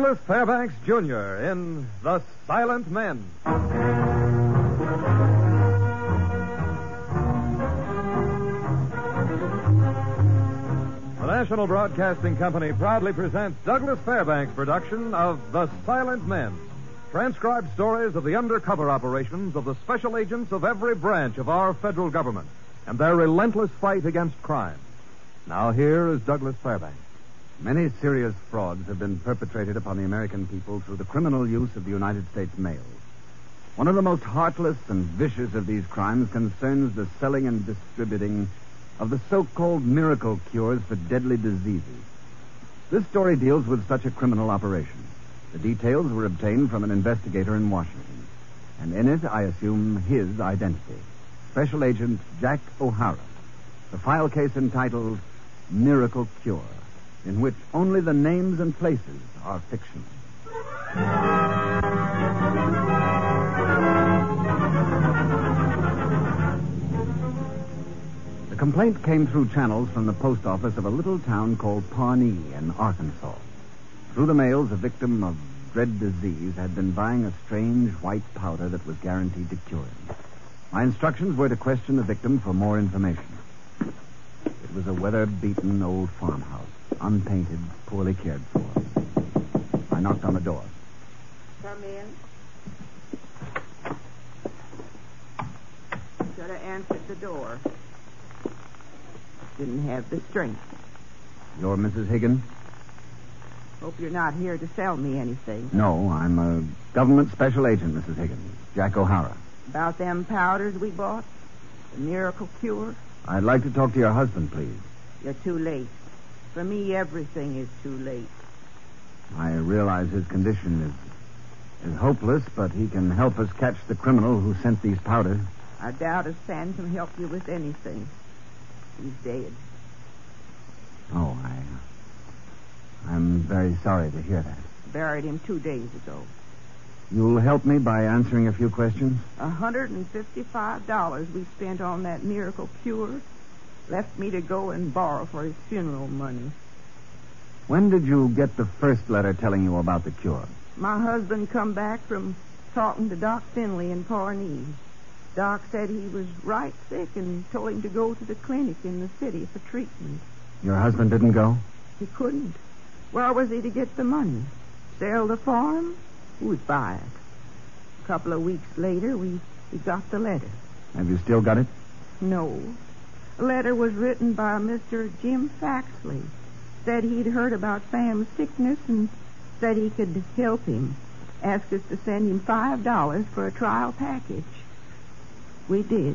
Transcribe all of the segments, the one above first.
Douglas Fairbanks, Jr. in The Silent Men. The National Broadcasting Company proudly presents Douglas Fairbanks' production of The Silent Men. Transcribed stories of the undercover operations of the special agents of every branch of our federal government and their relentless fight against crime. Now here is Douglas Fairbanks. Many serious frauds have been perpetrated upon the American people through the criminal use of the United States mail. One of the most heartless and vicious of these crimes concerns the selling and distributing of the so-called miracle cures for deadly diseases. This story deals with such a criminal operation. The details were obtained from an investigator in Washington, and in it I assume his identity. Special Agent Jack O'Hara. The file case entitled Miracle Cure, in which only the names and places are fictional. The complaint came through channels from the post office of a little town called Pawnee in Arkansas. Through the mails, a victim of dread disease had been buying a strange white powder that was guaranteed to cure him. My instructions were to question the victim for more information. It was a weather-beaten old farmhouse, unpainted, poorly cared for. I knocked on the door. Come in. Should have answered the door. Didn't have the strength. You're Mrs. Higgins? Hope you're not here to sell me anything. No, I'm a government special agent, Mrs. Higgins. Jack O'Hara. About them powders we bought? The miracle cure? I'd like to talk to your husband, please. You're too late. For me, everything is too late. I realize his condition is hopeless, but he can help us catch the criminal who sent these powders. I doubt if Sam can help you with anything. He's dead. Oh, I'm very sorry to hear that. Buried him 2 days ago. You'll help me by answering a few questions? $155 we spent on that miracle cure left me to go and borrow for his funeral money. When did you get the first letter telling you about the cure? My husband come back from talking to Doc Finley in Pawnee. Doc said he was right sick and told him to go to the clinic in the city for treatment. Your husband didn't go? He couldn't. Where was he to get the money? Sell the farm? Who'd buy it? A couple of weeks later, we got the letter. Have you still got it? No. The letter was written by Mr. Jim Faxley. Said he'd heard about Sam's sickness and said he could help him. Asked us to send him $5 for a trial package. We did.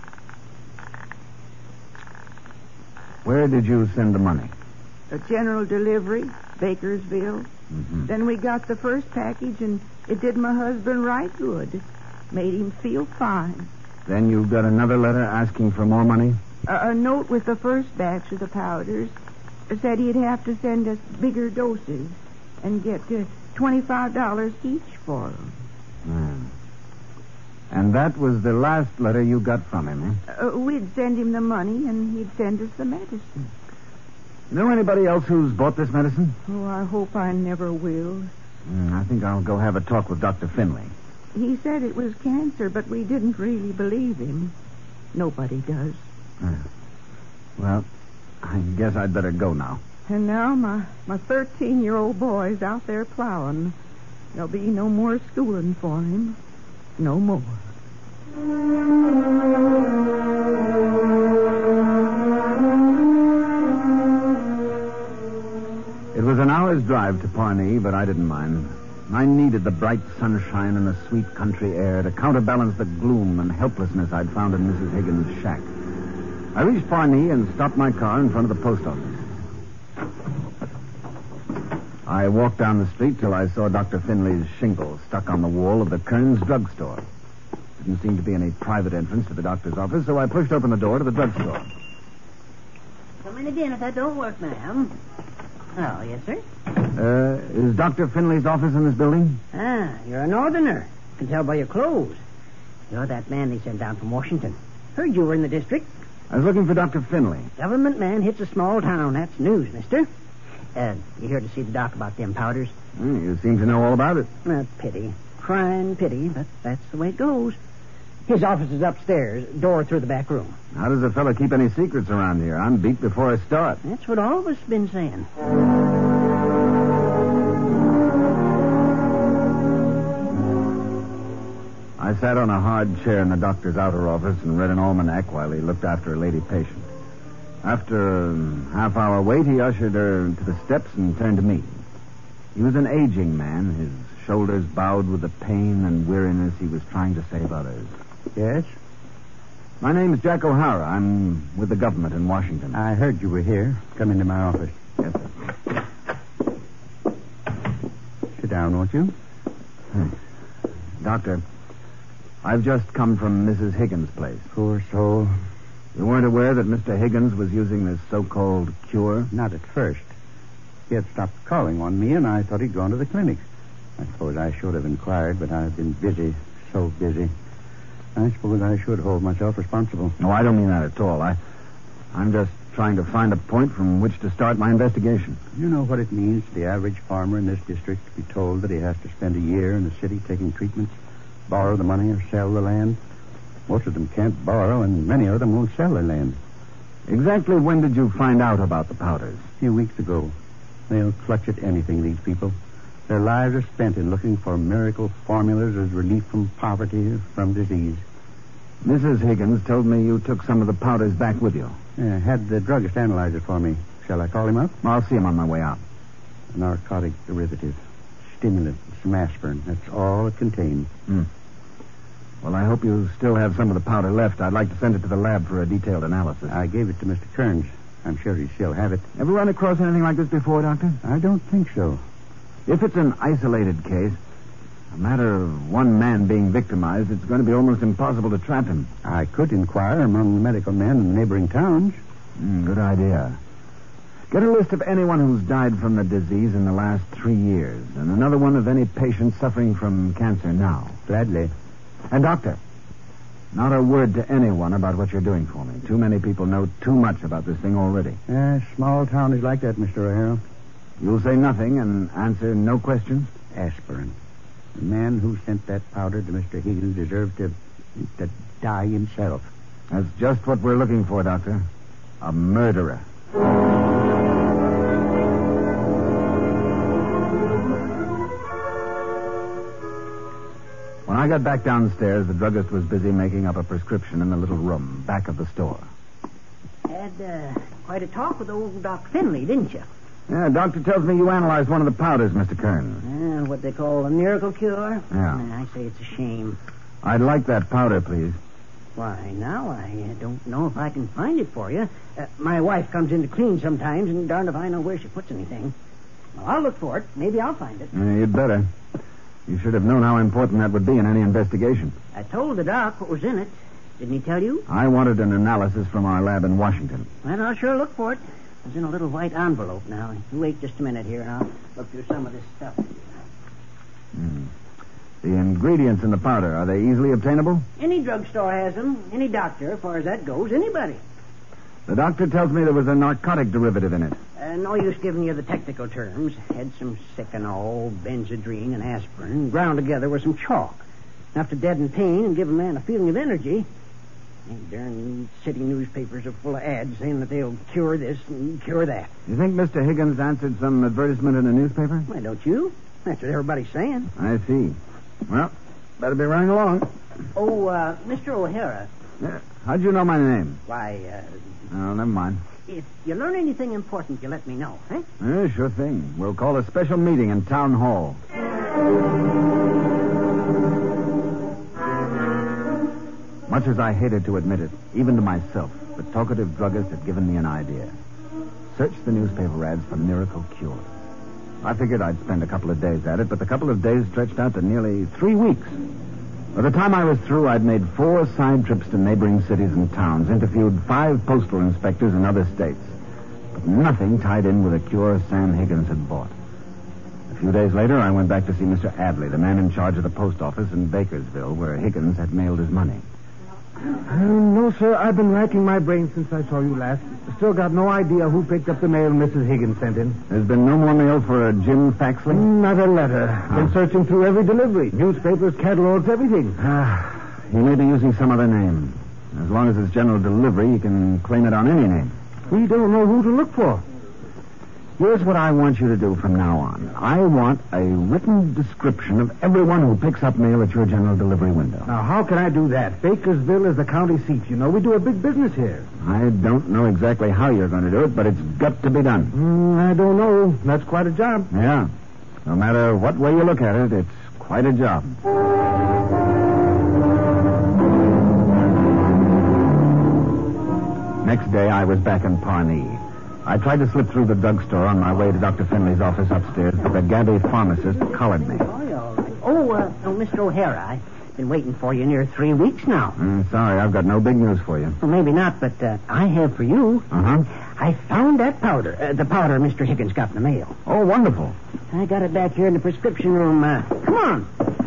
Where did you send the money? A general delivery, Bakersville. Mm-hmm. Then we got the first package, and it did my husband right good. Made him feel fine. Then you got another letter asking for more money? A note with the first batch of the powders said he'd have to send us bigger doses and get $25 each for them. And that was the last letter you got from him, eh? We'd send him the money, and he'd send us the medicine. Know anybody else who's bought this medicine? Oh, I hope I never will. I think I'll go have a talk with Dr. Finley. He said it was cancer, but we didn't really believe him. Nobody does. Well, I guess I'd better go now. And now my 13-year-old boy's out there plowing. There'll be no more schooling for him. No more. It was an hour's drive to Pawnee, but I didn't mind. I needed the bright sunshine and the sweet country air to counterbalance the gloom and helplessness I'd found in Mrs. Higgins' shack. I reached Pawnee and stopped my car in front of the post office. I walked down the street till I saw Dr. Finley's shingle stuck on the wall of the Kearns drugstore. Didn't seem to be any private entrance to the doctor's office, so I pushed open the door to the drugstore. Come in again if that don't work, ma'am. Oh, yes, sir? Is Dr. Finley's office in this building? Ah, you're a northerner. Can tell by your clothes. You're that man they sent down from Washington. Heard you were in the district. I was looking for Dr. Finley. Government man hits a small town. That's news, mister. You here to see the doc about them powders? You seem to know all about it. Pity. Crying pity, but that's the way it goes. His office is upstairs, door through the back room. How does a fella keep any secrets around here? I'm beat before I start. That's what all of us been saying. I sat on a hard chair in the doctor's outer office and read an almanac while he looked after a lady patient. After a half-hour wait, he ushered her to the steps and turned to me. He was an aging man, his shoulders bowed with the pain and weariness he was trying to save others. Yes? My name's Jack O'Hara. I'm with the government in Washington. I heard you were here. Come into my office. Yes, sir. Sit down, won't you? Thanks. Doctor, I've just come from Mrs. Higgins' place. Poor soul. You weren't aware that Mr. Higgins was using this so-called cure? Not at first. He had stopped calling on me, and I thought he'd gone to the clinic. I suppose I should have inquired, but I've been busy, so busy. I suppose I should hold myself responsible. No, I don't mean that at all. I'm just trying to find a point from which to start my investigation. You know what it means to the average farmer in this district to be told that he has to spend a year in the city taking treatments, borrow the money, or sell the land? Most of them can't borrow, and many of them won't sell their land. Exactly when did you find out about the powders? A few weeks ago. They'll clutch at anything, these people. Their lives are spent in looking for miracle formulas as relief from poverty, from disease. Mrs. Higgins told me you took some of the powders back with you. Had the druggist analyze it for me. Shall I call him up? I'll see him on my way out. A narcotic derivative. Stimulant, some aspirin. That's all it contains. Well, I hope you still have some of the powder left. I'd like to send it to the lab for a detailed analysis. I gave it to Mr. Kearns. I'm sure he'll still have it. Ever run across anything like this before, Doctor? I don't think so. If it's an isolated case, a matter of one man being victimized, it's going to be almost impossible to trap him. I could inquire among the medical men in the neighboring towns. Good idea. Get a list of anyone who's died from the disease in the last 3 years, and another one of any patients suffering from cancer now. Gladly. And, Doctor, not a word to anyone about what you're doing for me. Too many people know too much about this thing already. Small town is like that, Mr. O'Hara. You'll say nothing and answer no questions? Aspirin. The man who sent that powder to Mr. Higgins deserved to die himself. That's just what we're looking for, Doctor. A murderer. When I got back downstairs, the druggist was busy making up a prescription in the little room back of the store. Had quite a talk with old Doc Finley, didn't you? Yeah, doctor tells me you analyzed one of the powders, Mr. Kearns. What they call a miracle cure? Yeah. I say it's a shame. I'd like that powder, please. Why, now, I don't know if I can find it for you. My wife comes in to clean sometimes, and darned if I know where she puts anything. Well, I'll look for it. Maybe I'll find it. You'd better. You should have known how important that would be in any investigation. I told the doc what was in it. Didn't he tell you? I wanted an analysis from our lab in Washington. Well, I'll sure look for it. It's in a little white envelope now. You wait just a minute here, and I'll look through some of this stuff. The ingredients in the powder, are they easily obtainable? Any drugstore has them. Any doctor, as far as that goes. Anybody. The doctor tells me there was a narcotic derivative in it. No use giving you the technical terms. Had some Seconal, Benzedrine, and aspirin, ground together with some chalk. Enough to deaden pain and give a man a feeling of energy. These darn city newspapers are full of ads saying that they'll cure this and cure that. You think Mr. Higgins answered some advertisement in a newspaper? Why, don't you? That's what everybody's saying. I see. Well, better be running along. Oh, Mr. O'Hara. How'd you know my name? Why, Oh, never mind. if you learn anything important, you let me know, eh? Sure thing. We'll call a special meeting in Town Hall. Much as I hated to admit it, even to myself, the talkative druggist had given me an idea. Search the newspaper ads for miracle cures. I figured I'd spend a couple of days at it, but the couple of days stretched out to nearly 3 weeks. By the time I was through, I'd made 4 side trips to neighboring cities and towns, interviewed 5 postal inspectors in other states. But nothing tied in with a cure Sam Higgins had bought. A few days later, I went back to see Mr. Adley, the man in charge of the post office in Bakersville, where Higgins had mailed his money. No, sir. I've been racking my brains since I saw you last. Still got no idea who picked up the mail Mrs. Higgins sent in. There's been no more mail for Jim Faxley? Not a letter. Been searching through every delivery. Newspapers, catalogs, everything. He may be using some other name. As long as it's general delivery, he can claim it on any name. We don't know who to look for. Here's what I want you to do from now on. I want a written description of everyone who picks up mail at your general delivery window. Now, how can I do that? Bakersville is the county seat. You know, we do a big business here. I don't know exactly how you're going to do it, but it's got to be done. I don't know. That's quite a job. Yeah. No matter what way you look at it, it's quite a job. Next day, I was back in Pawnee. I tried to slip through the drugstore on my way to Dr. Finley's office upstairs, but the gabby pharmacist collared me. Oh, Mr. O'Hara, I've been waiting for you near 3 weeks now. Sorry, I've got no big news for you. Well, maybe not, but I have for you. Uh-huh. I found that powder, the powder Mr. Higgins got in the mail. Oh, wonderful. I got it back here in the prescription room. Come on.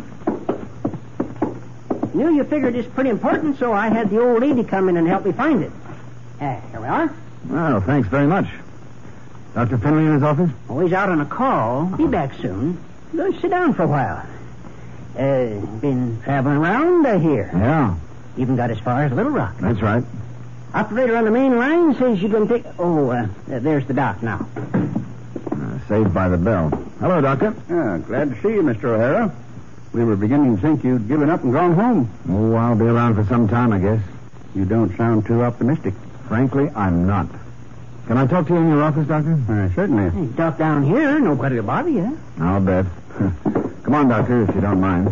Knew you figured it's pretty important, so I had the old lady come in and help me find it. Here we are. Well, thanks very much. Dr. Finley in his office? Oh, he's out on a call. Be back soon. Go sit down for a while. Been traveling around here. Yeah. Even got as far as Little Rock. That's right. Operator on the main line says you can take... Oh, there's the doc now. Saved by the bell. Hello, Doctor. Yeah, glad to see you, Mr. O'Hara. We were beginning to think you'd given up and gone home. Oh, I'll be around for some time, I guess. You don't sound too optimistic. Frankly, I'm not. Can I talk to you in your office, Doctor? Certainly. Hey, doc down here. Nobody will bother you. I'll bet. Come on, Doctor, if you don't mind.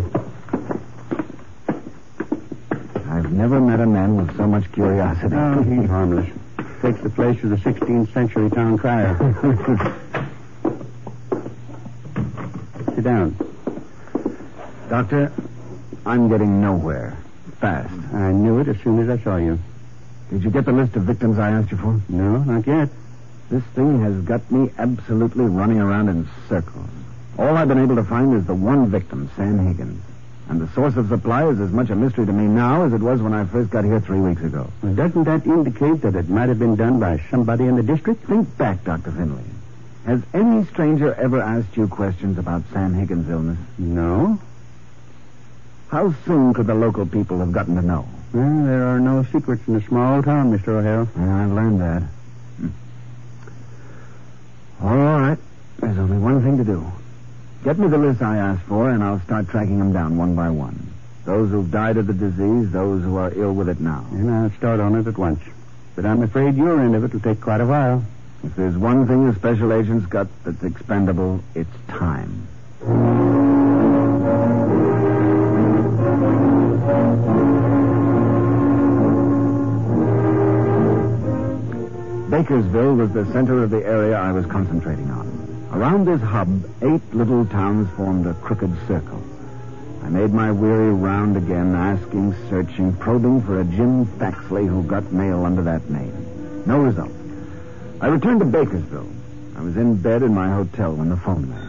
I've never met a man with so much curiosity. Oh, he's harmless. Takes the place of the 16th century town crier. Sit down. Doctor, I'm getting nowhere. Fast. I knew it as soon as I saw you. Did you get the list of victims I asked you for? No, not yet. This thing has got me absolutely running around in circles. All I've been able to find is the one victim, Sam Higgins. And the source of supply is as much a mystery to me now as it was when I first got here 3 weeks ago. Well, doesn't that indicate that it might have been done by somebody in the district? Think back, Dr. Finley. Has any stranger ever asked you questions about Sam Higgins' illness? No. How soon could the local people have gotten to know? Well, there are no secrets in a small town, Mr. O'Hara. Yeah, I've learned that. All right. There's only one thing to do. Get me the list I asked for, and I'll start tracking them down one by one. Those who've died of the disease, those who are ill with it now. And I'll start on it at once. But I'm afraid your end of it will take quite a while. If there's one thing the special agent's got that's expendable, it's time. Bakersville was the center of the area I was concentrating on. Around this hub, 8 little towns formed a crooked circle. I made my weary round again, asking, searching, probing for a Jim Faxley who got mail under that name. No result. I returned to Bakersville. I was in bed in my hotel when the phone rang.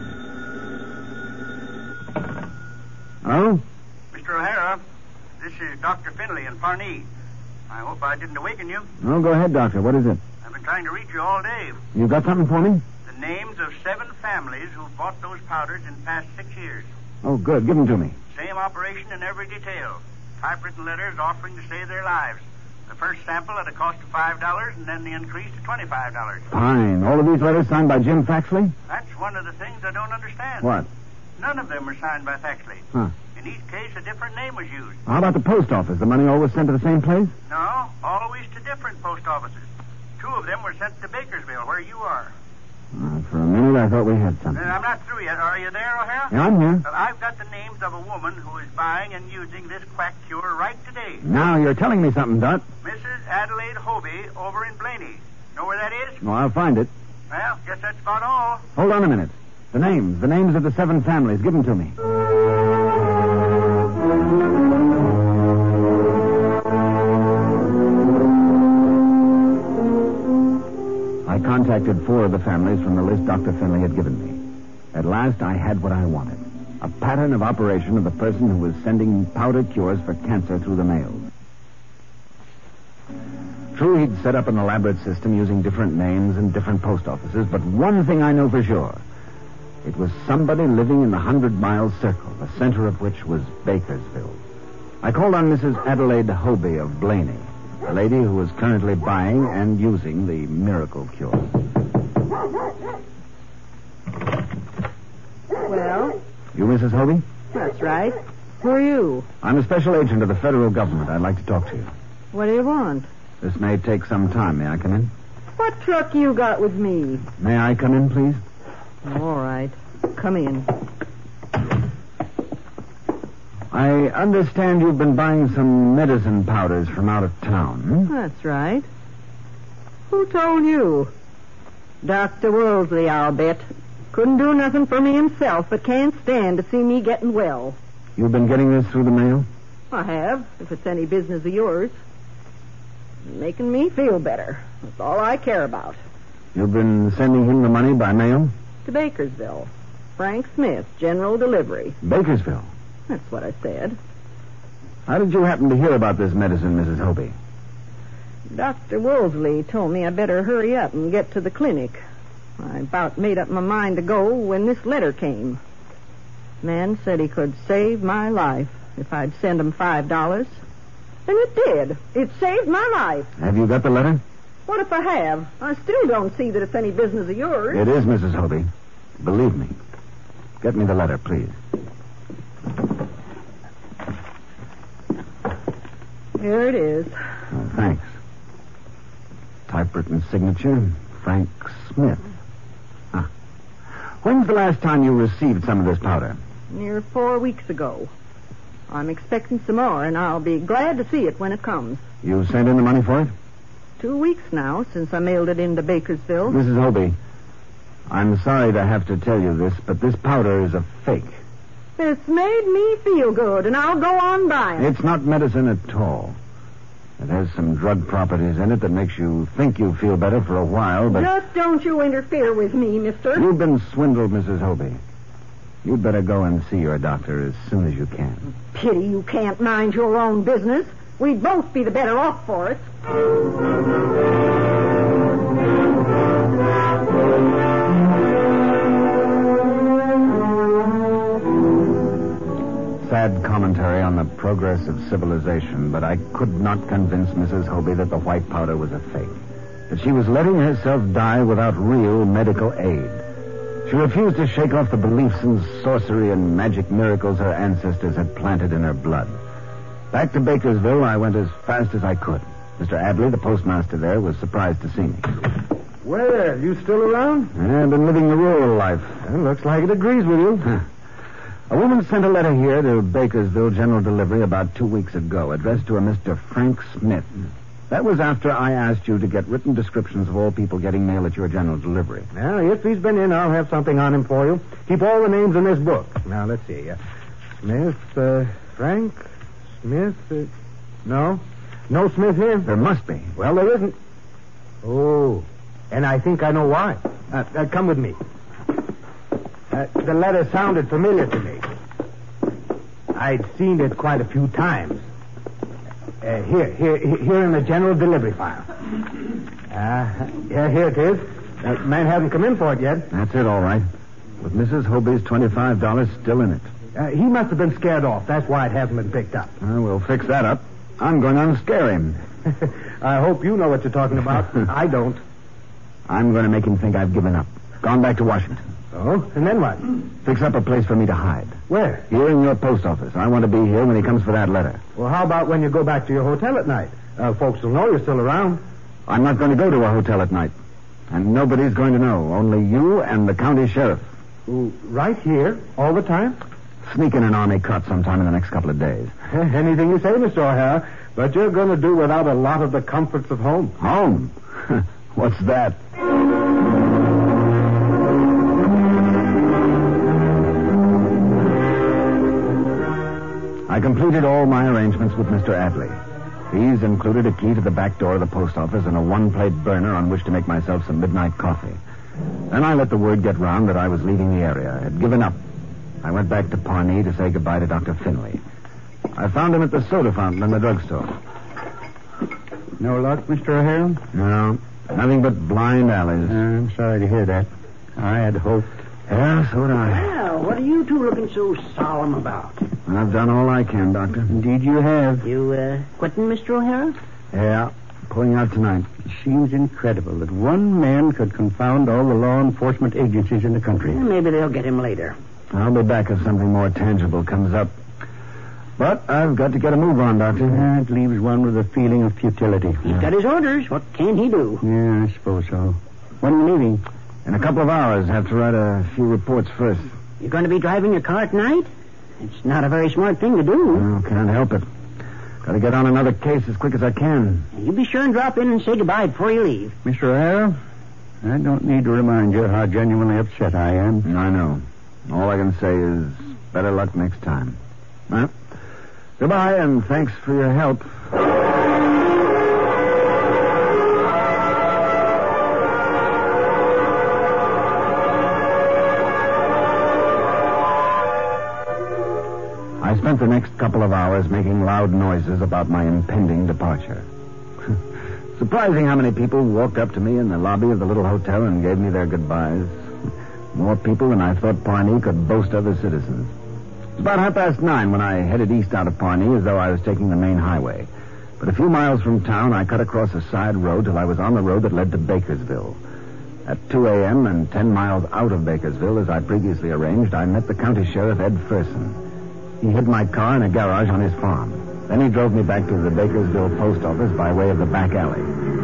Hello? Mr. O'Hara, this is Dr. Finley in Pawnee. I hope I didn't awaken you. Oh, go ahead, Doctor. What is it? I've been trying to reach you all day. You got something for me? The names of 7 families who bought those powders in the past 6 years. Oh, good. Give them to me. Same operation in every detail. Typewritten letters offering to save their lives. The first sample at a cost of $5, and then the increase to $25. Fine. All of these letters signed by Jim Faxley? That's one of the things I don't understand. What? None of them were signed by Faxley. Huh. In each case, a different name was used. How about the post office? The money always sent to the same place? No, always to different post offices. 2 of them were sent to Bakersville, where you are. For a minute, I thought we had something. I'm not through yet. Are you there, O'Hara? Yeah, I'm here. Well, I've got the names of a woman who is buying and using this quack cure right today. Now you're telling me something, Dot. Mrs. Adelaide Hobie over in Blaney. Know where that is? Well, I'll find it. Well, guess that's about all. Hold on a minute. The names of the 7 families. Give them to me. I contacted 4 of the families from the list Dr. Finley had given me. At last, I had what I wanted. A pattern of operation of the person who was sending powder cures for cancer through the mail. True, he'd set up an elaborate system using different names and different post offices, but one thing I know for sure. It was somebody living in the 100-mile circle, the center of which was Bakersville. I called on Mrs. Adelaide Hobie of Blaney, a lady who was currently buying and using the miracle cure. Well? You, Mrs. Hobie? That's right. Who are you? I'm a special agent of the federal government. I'd like to talk to you. What do you want? This may take some time. May I come in? What truck you got with me? May I come in, please? All right. Come in. I understand you've been buying some medicine powders from out of town. That's right. Who told you? Dr. Woolsey, I'll bet. Couldn't do nothing for me himself, but can't stand to see me getting well. You've been getting this through the mail? I have, if it's any business of yours. Making me feel better. That's all I care about. You've been sending him the money by mail? To Bakersville. Frank Smith, General Delivery. Bakersville? That's what I said. How did you happen to hear about this medicine, Mrs. Hobie? Dr. Woolsey told me I better hurry up and get to the clinic. I about made up my mind to go when this letter came. Man said he could save my life if I'd send him $5. And it did. It saved my life. Have you got the letter? What if I have? I still don't see that it's any business of yours. It is, Mrs. Hobie. Believe me. Get me the letter, please. Here it is. Oh, thanks. Typewritten signature, Frank Smith. Huh. When's the last time you received some of this powder? Near 4 weeks ago. I'm expecting some more, and I'll be glad to see it when it comes. You sent in the money for it? 2 weeks now since I mailed it into Bakersville. Mrs. Hobie, I'm sorry to have to tell you this, but this powder is a fake. It's made me feel good, and I'll go on buying. It's not medicine at all. It has some drug properties in it that makes you think you feel better for a while, but... Just don't you interfere with me, mister. You've been swindled, Mrs. Hobie. You'd better go and see your doctor as soon as you can. Pity you can't mind your own business. We'd both be the better off for it. Sad commentary on the progress of civilization, but I could not convince Mrs. Hobie that the white powder was a fake. That she was letting herself die without real medical aid. She refused to shake off the beliefs in sorcery and magic miracles her ancestors had planted in her blood. Back to Bakersville, I went as fast as I could. Mr. Adley, the postmaster there, was surprised to see me. Well, you still around? I've been living the rural life. Well, looks like it agrees with you. Huh. A woman sent a letter here to Bakersville General Delivery about 2 weeks ago, addressed to a Mr. Frank Smith. That was after I asked you to get written descriptions of all people getting mail at your general delivery. Well, if he's been in, I'll have something on him for you. Keep all the names in this book. Now, let's see. Smith, Frank, Smith, no? No Smith here? There must be. Well, there isn't. Oh, and I think I know why. Come with me. The letter sounded familiar to me. I'd seen it quite a few times. Here in the general delivery file. Yeah, here it is. Man hasn't come in for it yet. That's it, all right. With Mrs. Hobie's $25 still in it. He must have been scared off. That's why it hasn't been picked up. We'll fix that up. I'm going to unscare him. I hope you know what you're talking about. I don't. I'm going to make him think I've given up. Gone back to Washington. Oh? And then what? Fix up a place for me to hide. Where? Here in your post office. I want to be here when he comes for that letter. Well, how about when you go back to your hotel at night? Folks will know you're still around. I'm not going to go to a hotel at night. And nobody's going to know. Only you and the county sheriff. Ooh, right here? All the time? Sneak in an army cut sometime in the next couple of days. Anything you say, Mr. O'Hara. But you're going to do without a lot of the comforts of home. Home? What's that? I completed all my arrangements with Mr. Adley. These included a key to the back door of the post office and a one-plate burner on which to make myself some midnight coffee. Then I let the word get round that I was leaving the area. I had given up. I went back to Pawnee to say goodbye to Dr. Finley. I found him at the soda fountain in the drugstore. No luck, Mr. O'Hara? No, nothing but blind alleys. I'm sorry to hear that. I had hoped. Yeah, so would I. Well, what are you two looking so solemn about? I've done all I can, Doctor. Indeed you have. You, quitting, Mr. O'Hara? Yeah, pulling out tonight. It seems incredible that one man could confound all the law enforcement agencies in the country. Well, maybe they'll get him later. I'll be back if something more tangible comes up. But I've got to get a move on, Doctor. It leaves one with a feeling of futility. He's got his orders. What can he do? Yeah, I suppose so. When are you leaving? In a couple of hours, have to write a few reports first. You're going to be driving your car at night? It's not a very smart thing to do. No, can't help it. Got to get on another case as quick as I can. You be sure and drop in and say goodbye before you leave. Mr. O'Hara, I don't need to remind you how genuinely upset I am. I know. All I can say is better luck next time. Well, goodbye, and thanks for your help. I spent the next couple of hours making loud noises about my impending departure. Surprising how many people walked up to me in the lobby of the little hotel and gave me their goodbyes. More people than I thought Pawnee could boast of as citizens. It was about 9:30 when I headed east out of Pawnee as though I was taking the main highway. But a few miles from town, I cut across a side road till I was on the road that led to Bakersville. At 2 a.m. and 10 miles out of Bakersville, as I previously arranged, I met the county sheriff, Ed Ferson. He hid my car in a garage on his farm. Then he drove me back to the Bakersville post office by way of the back alley.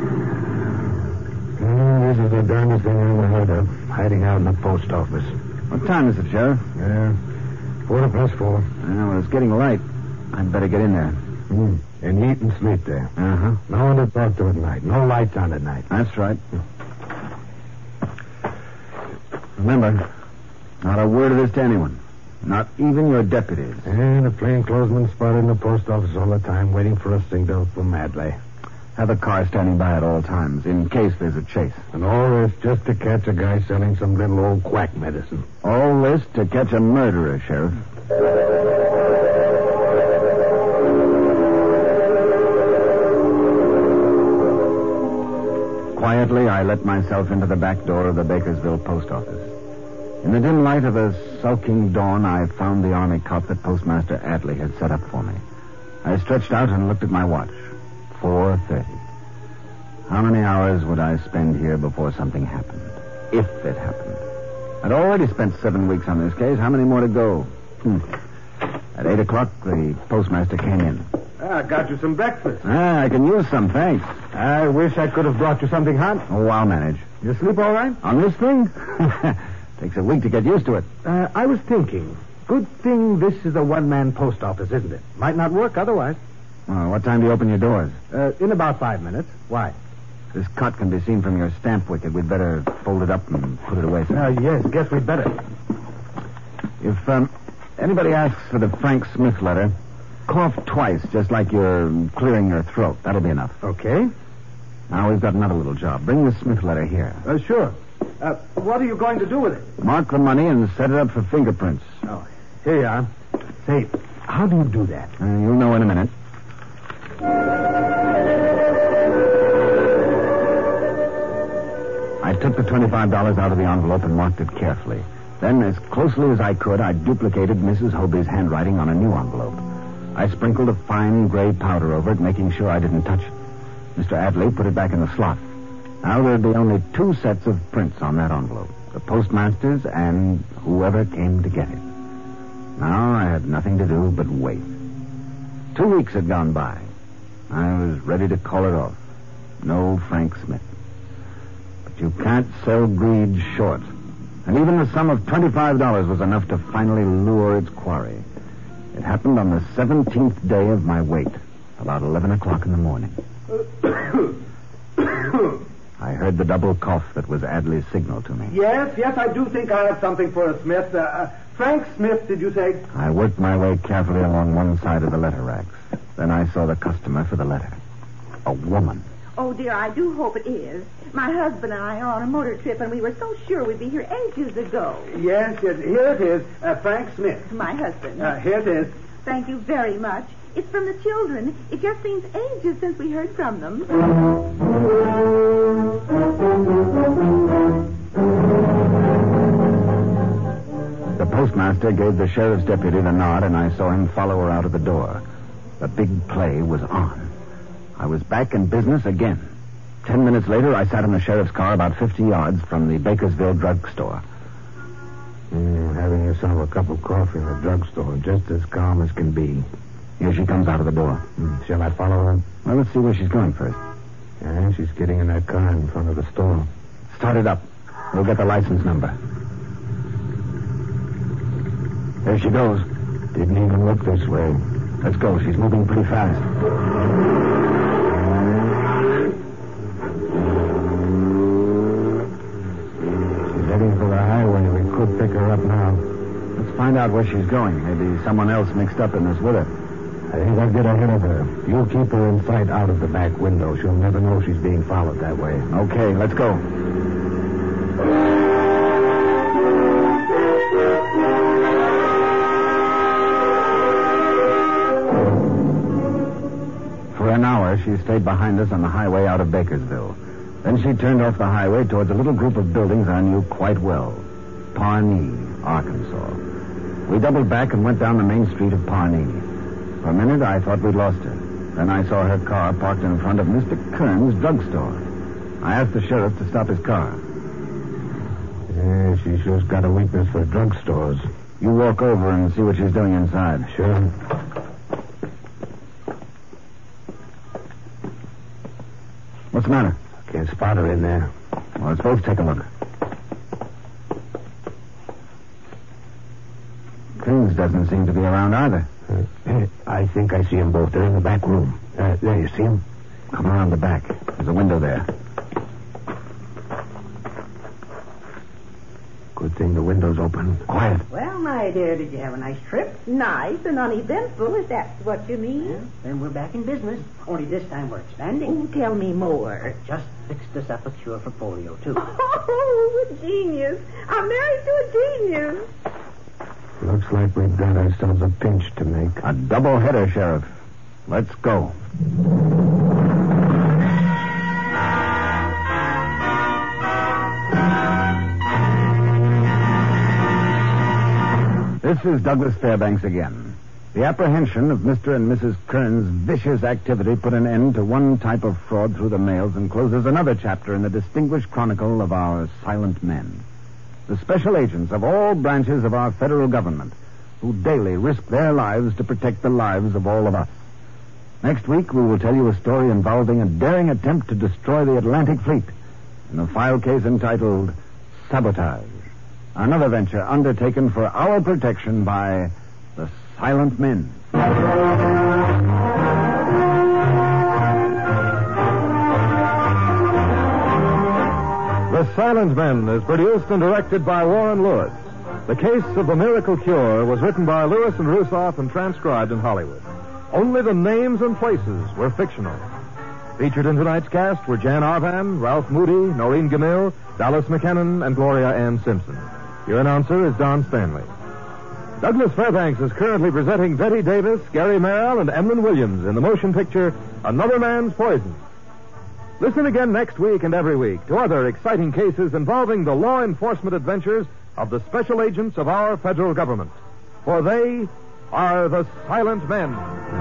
This is the darndest thing I ever heard of, hiding out in the post office. What time is it, Sheriff? 4:04. Well, it's getting light. I'd better get in there. And eat and sleep there. Uh-huh. No one to talk to at night. No lights on at night. That's right. Remember, not a word of this to anyone. Not even your deputies. And a plainclothesman spotted in the post office all the time, waiting for a signal from Madley. Have a car standing by at all times, in case there's a chase. And all this just to catch a guy selling some little old quack medicine. All this to catch a murderer, Sheriff. Quietly, I let myself into the back door of the Bakersville post office. In the dim light of a sulking dawn, I found the army cop that Postmaster Adley had set up for me. I stretched out and looked at my watch. 4:30. How many hours would I spend here before something happened? If it happened. I'd already spent 7 weeks on this case. How many more to go? At 8 o'clock, the postmaster came in. I got you some breakfast. I can use some, thanks. I wish I could have brought you something hot. Oh, I'll manage. You sleep all right? On this thing? Takes a week to get used to it. I was thinking. Good thing this is a one-man post office, isn't it? Might not work otherwise. What time do you open your doors? In about 5 minutes. Why? This cut can be seen from your stamp wicket. We'd better fold it up and put it away. Yes, guess we'd better. If anybody asks for the Frank Smith letter, cough twice, just like you're clearing your throat. That'll be enough. Okay. Now, we've got another little job. Bring the Smith letter here. Sure. What are you going to do with it? Mark the money and set it up for fingerprints. Oh, here you are. Say, how do you do that? You'll know in a minute. I took the $25 out of the envelope and marked it carefully. Then, as closely as I could, I duplicated Mrs. Hobie's handwriting on a new envelope. I sprinkled a fine gray powder over it, making sure I didn't touch it. Mr. Adley put it back in the slot. Now there'd be only 2 sets of prints on that envelope. The postmaster's and whoever came to get it. Now I had nothing to do but wait. 2 weeks had gone by. I was ready to call it off. No Frank Smith. But you can't sell greed short. And even the sum of $25 was enough to finally lure its quarry. It happened on the 17th day of my wait, about 11 o'clock in the morning. I heard the double cough that was Adley's signal to me. Yes, I do think I have something for a Smith. Frank Smith, did you say? I worked my way carefully along one side of the letter racks. Then I saw the customer for the letter. A woman. Oh, dear, I do hope it is. My husband and I are on a motor trip, and we were so sure we'd be here ages ago. Yes, here it is. Frank Smith. My husband. Here it is. Thank you very much. It's from the children. It just seems ages since we heard from them. The postmaster gave the sheriff's deputy the nod, and I saw him follow her out of the door. The big play was on. I was back in business again. 10 minutes later, I sat in the sheriff's car about 50 yards from the Bakersville drugstore. Having yourself a cup of coffee in the drugstore, just as calm as can be. Here she comes out of the door. Shall I follow her? Well, let's see where she's going first. Yeah, she's getting in that car in front of the store. Start it up. We'll get the license number. There she goes. Didn't even look this way. Let's go. She's moving pretty fast. She's heading for the highway. We could pick her up now. Let's find out where she's going. Maybe someone else mixed up in this with her. I think I'll get ahead of her. You keep her in sight out of the back window. She'll never know she's being followed that way. Okay, let's go. For an hour, she stayed behind us on the highway out of Bakersville. Then she turned off the highway towards a little group of buildings I knew quite well. Pawnee, Arkansas. We doubled back and went down the main street of Pawnee. For a minute, I thought we'd lost her. Then I saw her car parked in front of Mr. Kern's drugstore. I asked the sheriff to stop his car. Yeah, she's just got a weakness for drugstores. You walk over and see what she's doing inside. Sure. What's the matter? Can't spot her in there. Well, let's both take a look. Kings doesn't seem to be around either. I think I see them both. They're in the back room. There, you see them? Come around the back. There's a window there. Good thing the window's open. Quiet. Well, my dear, did you have a nice trip? Nice and uneventful, if that's what you mean. Yeah, then we're back in business. Only this time we're expanding. Oh, tell me more. Just fixed us up a cure for polio, too. Oh, a genius. I'm married to a genius. Looks like we've got ourselves a pinch to make. A double-header, Sheriff. Let's go. This is Douglas Fairbanks again. The apprehension of Mr. and Mrs. Kern's vicious activity put an end to one type of fraud through the mails and closes another chapter in the distinguished chronicle of our silent men. The special agents of all branches of our federal government who daily risk their lives to protect the lives of all of us. Next week, we will tell you a story involving a daring attempt to destroy the Atlantic Fleet in a file case entitled Sabotage. Another venture undertaken for our protection by the Silent Men. The Silent Men is produced and directed by Warren Lewis. The Case of the Miracle Cure was written by Lewis and Rusoff and transcribed in Hollywood. Only the names and places were fictional. Featured in tonight's cast were Jan Arvan, Ralph Moody, Noreen Gamil, Dallas McKinnon, and Gloria Ann Simpson. Your announcer is Don Stanley. Douglas Fairbanks is currently presenting Betty Davis, Gary Merrill, and Emlyn Williams in the motion picture Another Man's Poison. Listen again next week and every week to other exciting cases involving the law enforcement adventures of the special agents of our federal government. For they are the Silent Men.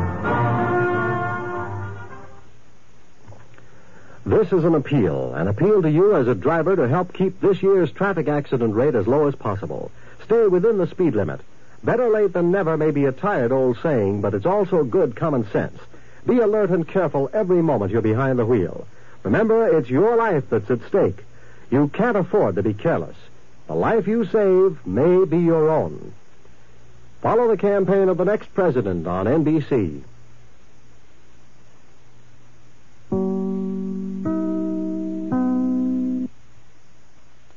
This is an appeal to you as a driver to help keep this year's traffic accident rate as low as possible. Stay within the speed limit. Better late than never may be a tired old saying, but it's also good common sense. Be alert and careful every moment you're behind the wheel. Remember, it's your life that's at stake. You can't afford to be careless. The life you save may be your own. Follow the campaign of the next president on NBC.